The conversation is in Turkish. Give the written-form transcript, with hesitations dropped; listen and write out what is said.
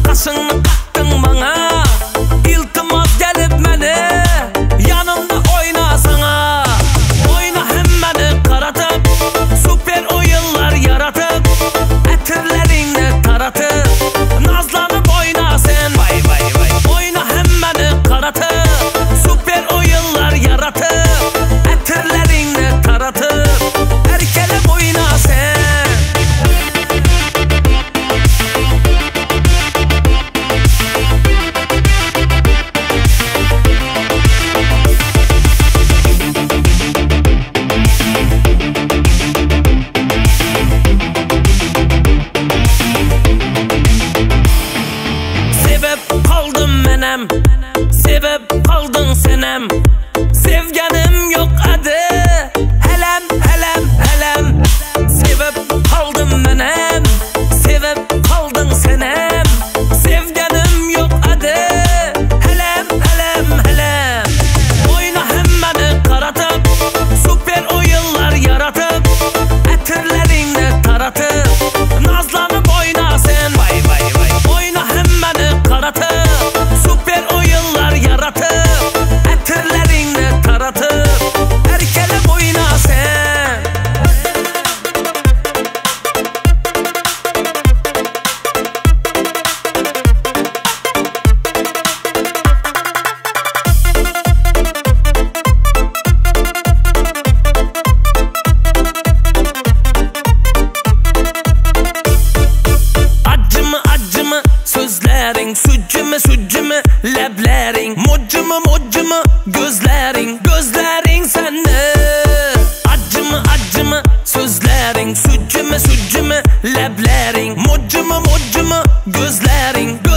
Kaşını kattın bana, iltimas gelip meni yanımda oynasana. Oyna hemmeni karatıp, süper oyunlar yaratıp, etirlerini taratıp, nazlanıp oynasın. Vay vay vay. Oyna hemmeni karatıp, süper oyunlar yaratıp, etirlerini taratıp, erkelep oynasın. Sebep kaldın senem, sevgenim yok adı. Helem helem helem. Sebep kaldım menem, sebep kaldın senem, sevgenim yok adı. Helem helem helem. Oyna hemmeni karatıp, süper oyunlar yaratıp, etirlerini taratıp, nazlanıp oynasın. Vay vay vay. Oyna hemmeni karatıp, etirlerini taratıp, erkelep oynasın. Acımı acımı sözlerin, sucumı sucumı leblerin, mocumu mocumu gözlerin, gözlerin sende. Acımı acımı sözlerin, sucumı sucumı leblerin, mocumu mocumu gözlerin.